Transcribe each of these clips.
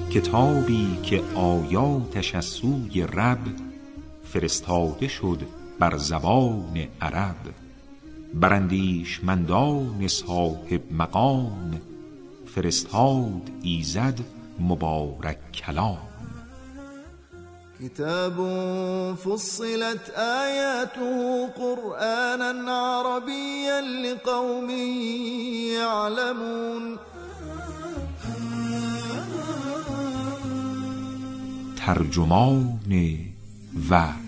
کتابی که آیاتش از سوی رب فرستاده شد بر زبان عرب، بر اندیشمندان صاحب مقام فرستاد ایزد مبارک کلام. كتاب فصلت آياته قرآنا عربيا لقوم يعلمون. ترجمان وحی.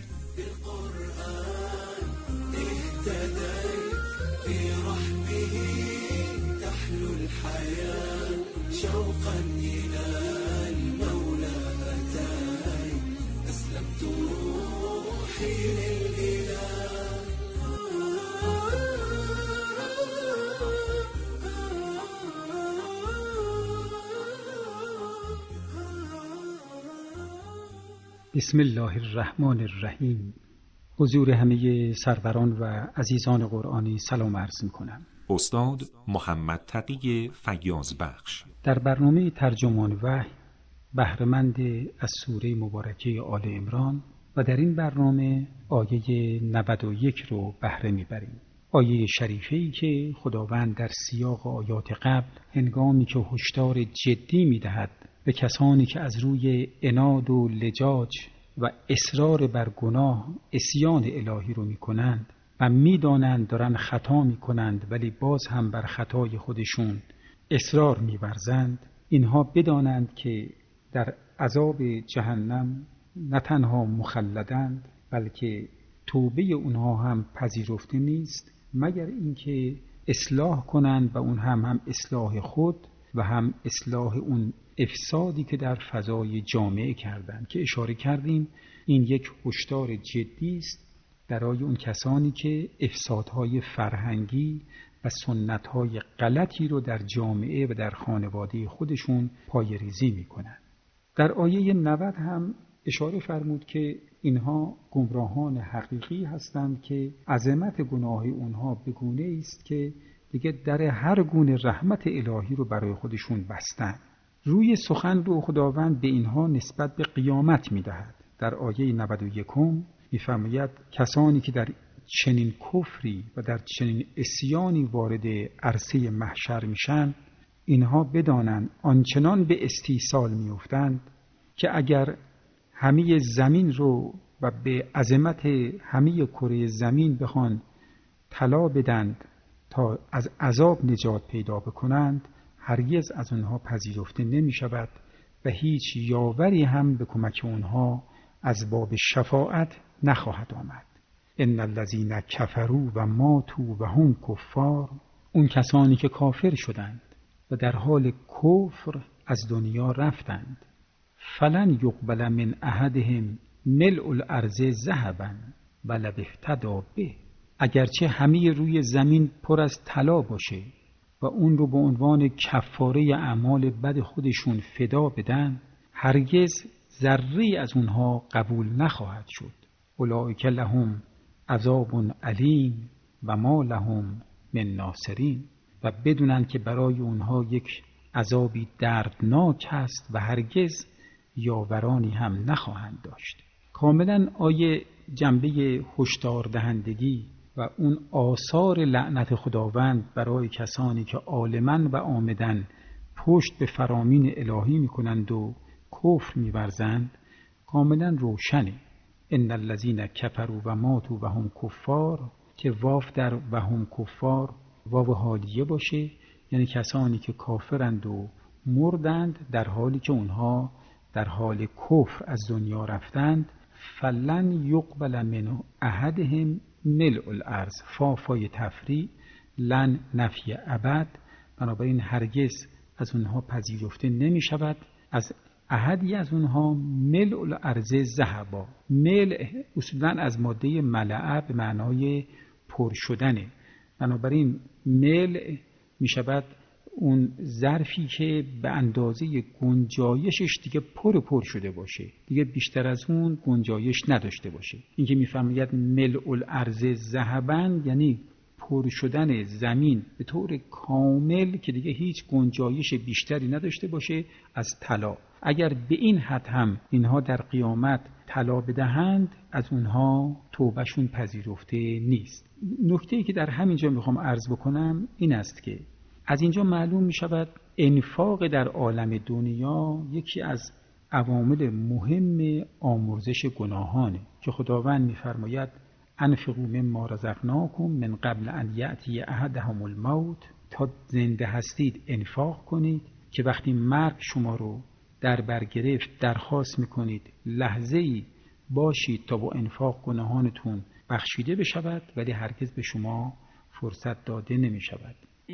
بسم الله الرحمن الرحیم. حضور همه سروران و عزیزان قرآنی سلام عرض می‌کنم. استاد محمد تقی فیاض بخش در برنامه ترجمان وحی بهره‌مند از سوره مبارکه آل عمران و در این برنامه آیه 91 رو بهره می‌بریم. آیه شریفه‌ای که خداوند در سیاق آیات قبل هنگامی که هشدار جدی می‌دهد به کسانی که از روی عناد و لجاج و اصرار بر گناه عصیان الهی رو می‌کنند و می‌دانند دارن خطا می‌کنند ولی باز هم بر خطای خودشون اصرار می‌ورزند، اینها بدانند که در عذاب جهنم نه تنها مخلدند بلکه توبه اونها هم پذیرفته نیست مگر اینکه اصلاح کنند و اون هم اصلاح خود و هم اصلاح اون افسادی که در فضای جامعه کردند که اشاره کردیم این یک هشدار جدی است برای اون کسانی که افسادهای فرهنگی و سنتهای غلطی رو در جامعه و در خانواده خودشون پایه‌ریزی میکنند. در آیه 90 هم اشاره فرمود که اینها گمراهان حقیقی هستند که عظمت گناه اونها به گونه است که دیگه در هر گونه رحمت الهی رو برای خودشون بستند. روی سخن رو خداوند به اینها نسبت به قیامت میدهد. در آیه 91 میفرماید کسانی که در چنین کفری و در چنین عصیانی وارد عرصه محشر میشن اینها بدانند آنچنان به استیصال میافتند که اگر همه زمین رو و به عظمت همه کره زمین بخوان طلا بدند تا از عذاب نجات پیدا بکنند هرگز از اونها پذیرفته نمی شود و هیچ یاوری هم به کمک اونها از باب شفاعت نخواهد آمد. ان الذین کفروا و ماتوا و هم کفار، اون کسانی که کافر شدند و در حال کفر از دنیا رفتند، فلن یقبل من احدهم ملء الارض ذهبا ولو افتدی به، اگرچه همه روی زمین پر از طلا باشه و اون رو به عنوان کفاره اعمال بد خودشون فدا بدن هرگز ذره از اونها قبول نخواهد شد. اولئک لهم عذاب علیم و ما لهم من ناصرین، و بدونن که برای اونها یک عذابی دردناک هست و هرگز یاورانی هم نخواهند داشت. کاملا آیه جنبه هشدار دهندگی و اون آثار لعنت خداوند برای کسانی که عالماً و عامداً پشت به فرامین الهی میکنند و کفر میورزند کاملا روشنه. ان الذین کفروا و ماتوا و هم کفار، که واف در و هم کفار واو حالیه باشه، یعنی کسانی که کافرند و مردند در حالی که اونها در حال کفر از دنیا رفتند. فلن یقبل من احدهم ملء الارض، فافای تفریع، لن نفی ابد، بنابراین هرگز از اونها پذیرفته نمی شود از احدی از اونها ملء الارض ذهبا. ملء اصولا از ماده ملعه به معنای پر شدنه، بنابراین ملء می شود اون ظرفی که به اندازه گنجایشش دیگه پر شده باشه، دیگه بیشتر از اون گنجایش نداشته باشه. این که میفرماید ملء الارض ذهبا یعنی پر شدن زمین به طور کامل که دیگه هیچ گنجایش بیشتری نداشته باشه از طلا. اگر به این حد هم اینها در قیامت طلا بدهند، از اونها توبهشون پذیرفته نیست. نکته‌ای که در همینجا میخوام عرض بکنم این است که از اینجا معلوم میشود انفاق در عالم دنیا یکی از عوامل مهم آمرزش گناهانه که خداوند میفرماید انفقوا مما رزقناکم من قبل ان یأتی احدهم الموت، تا زنده هستید انفاق کنید که وقتی مرگ شما رو در بر گرفت درخواست میکنید لحظه‌ای باشید تا با انفاق گناهانتون بخشیده بشود، ولی هرگز به شما فرصت داده نمیشود.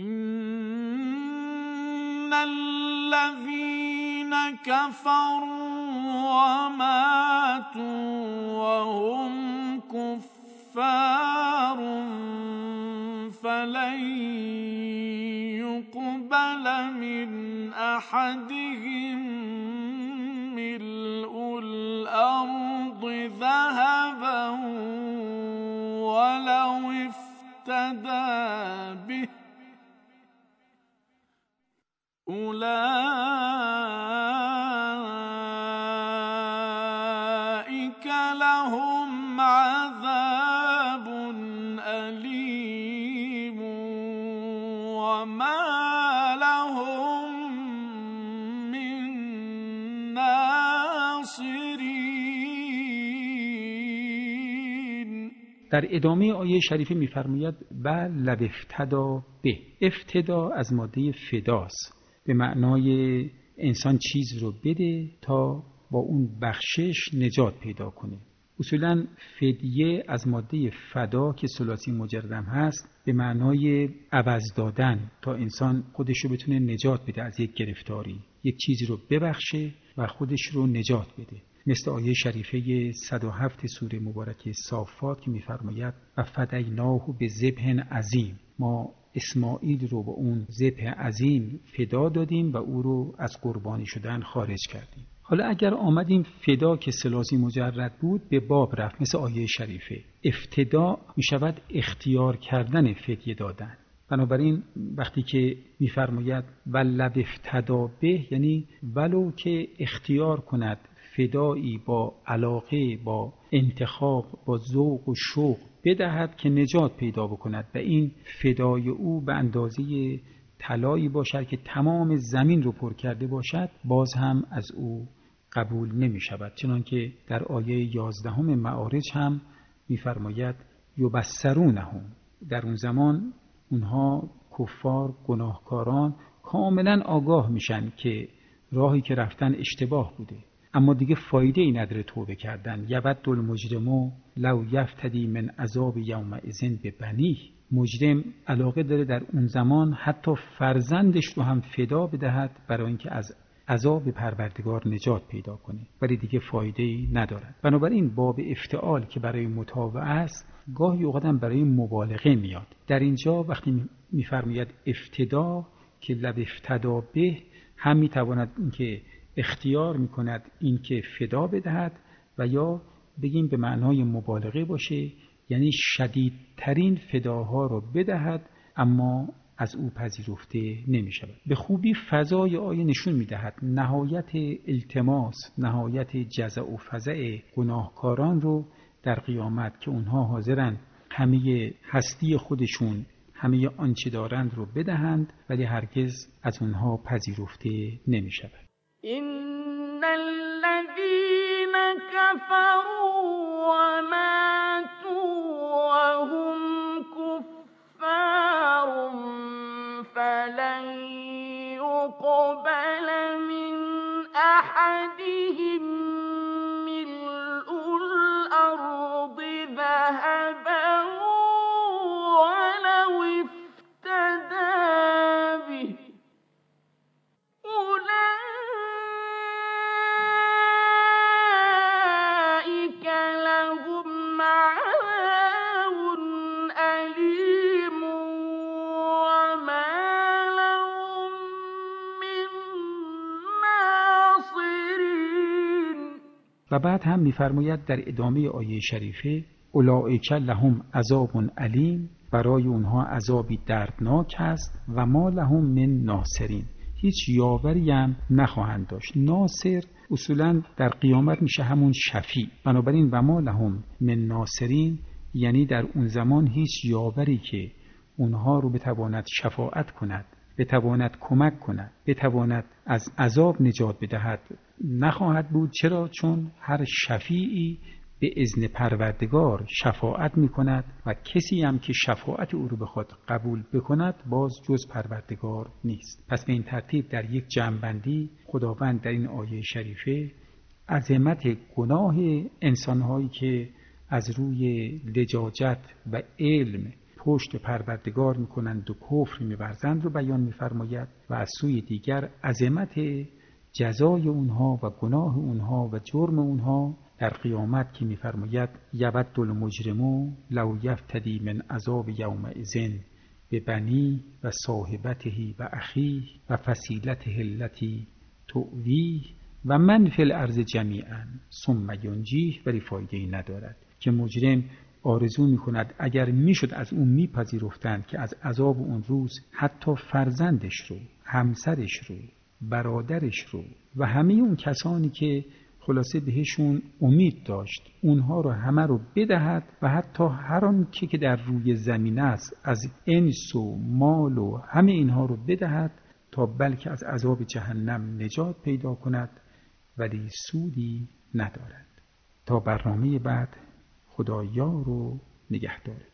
ان الذين كفروا وماتوا وهم كفار فلن يقبل من احدهم ملء الارض ذهبا ولو افتدى به أولئك لهم عذاب أليم وما لهم من ناصرين. در ادامه آیه شریفه می‌فرماید بل لو افتدا به. افتدا از ماده فداست، به معنای انسان چیز رو بده تا با اون بخشش نجات پیدا کنه. اصولاً فدیه از ماده فدا که ثلاثی مجردم هست به معنای عوض دادن، تا انسان خودش رو بتونه نجات بده از یک گرفتاری، یک چیزی رو ببخشه و خودش رو نجات بده. مثل آیه شریفه 107 سوره مبارکه صافات که می‌فرماید و فدیناه به ذبح عظیم، ما اسماعیل رو با اون ذبح عظیم فدا دادیم و او رو از قربانی شدن خارج کردیم. حالا اگر آمدیم فدا که ثلاثی مجرد بود به باب رفت، مثل آیه شریفه افتدا می شود اختیار کردن فدیه دادن. بنابراین وقتی که می‌فرماید ولو افتدا به، یعنی ولو که اختیار کند فدایی با علاقه، با انتخاب، با ذوق و شوق بدهد که نجات پیدا بکند و این فدای او به اندازه طلایی باشد که تمام زمین رو پر کرده باشد، باز هم از او قبول نمی شود. چنانکه در آیه 11 معارج هم می‌فرماید یبصرونهم، در اون زمان اونها کفار گناهکاران کاملا آگاه میشن که راهی که رفتن اشتباه بوده، اما دیگه فایده ای نداره توبه کردن. یود المجرم لو یفتدی من عذاب یومئذ ببنیه، مجرم علاقه داره در اون زمان حتی فرزندش رو هم فدا بدهد برای اینکه از عذاب پروردگار نجات پیدا کنه، ولی دیگه فایده ای نداره. بنابراین باب افتعال که برای متابعه است گاهی اوقات هم برای مبالغه میاد. در اینجا وقتی میفرماید افتدا که لب افتدا به، هم میتواند اینکه اختیار میکند اینکه فدا بدهد و یا بگیم به معنای مبالغه باشه، یعنی شدیدترین فداها رو بدهد اما از او پذیرفته نمی شود. به خوبی فضای آیه نشون می دهد نهایت التماس، نهایت جزع و فزع گناهکاران رو در قیامت که اونها حاضرند همه هستی خودشون، همه آنچه دارند رو بدهند، ولی هرگز از اونها پذیرفته نمی شود. این الذین کفروا و ماتوا و هم کفار فلن یقبل من احدهم ملء الارض ذهبا ولو افتدى به أولئك لهم عذاب أليم وما لهم من ناصرين. و بعد هم می‌فرماید در ادامه آیه شریفه اولئک لهم عذاب علیم، برای اونها عذابی دردناک است و ما لهم من ناصرین، هیچ یاوری هم نخواهند داشت. ناصر اصولا در قیامت میشه همون شفیع. بنابراین و ما لهم من ناصرین یعنی در اون زمان هیچ یاوری که اونها رو بتواند شفاعت کند، بتواند کمک کند، بتواند از عذاب نجات بدهد نخواهد بود. چرا؟ چون هر شفیعی به اذن پروردگار شفاعت می کند و کسی هم که شفاعت او رو بخواد قبول بکند باز جز پروردگار نیست. پس به این ترتیب در یک جمع‌بندی خداوند در این آیه شریفه عظمت گناه انسانهایی که از روی لجاجت و علم پشت پروردگار میکنند و کفر می‌ورزند رو بیان می‌فرماید و از سوی دیگر عظمت جزای اونها و گناه اونها و جرم اونها در قیامت که می‌فرماید یود المجرم لو یفتدی من عذاب یومئذ ببنی و صاحبته و اخیه و فصیلته التی تؤویه و من فی الارض جمیعا ثم ینجیه، ولی فایده‌ای ندارد که مجرم آرزو می‌کند اگر میشد از اون میپذیرفتند که از عذاب اون روز حتی فرزندش رو، همسرش رو، برادرش رو و همه اون کسانی که خلاصه بهشون امید داشت اونها رو همه رو بدهد و حتی هر آن که در روی زمین است از انس و مال و همه اینها رو بدهد تا بلکه از عذاب جهنم نجات پیدا کند، ولی سودی ندارد. تا برنامه بعد، خدا یار و نگهدارتون.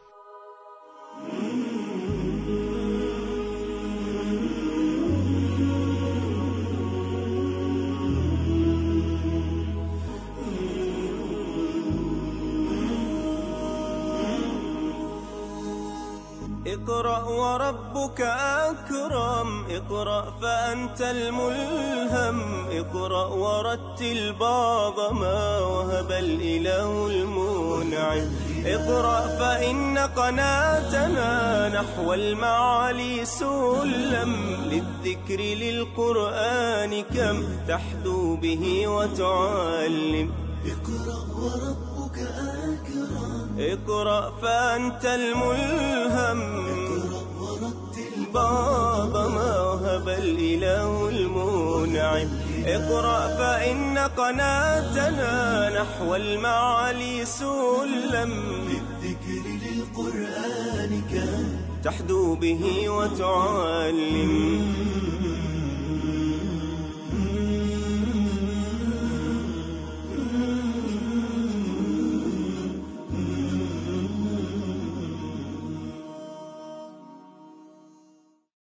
اقرأ وربك أكرم، اقرأ فأنت الملهم، اقرأ ورتل بعض ما وهب الإله المنعم، اقرأ فإن قناتنا نحو المعالي سلم، للذكر للقرآن كم تحدو به وتعلم. اقرأ وربك أكرم، اقرأ فأنت الملهم، اقرأ ورتل بعض ما وهب الإله المنعم، اقرأ فإن قناتنا نحو المعالي سلم، للذكر للقرآن كم تحدو به وتعلم.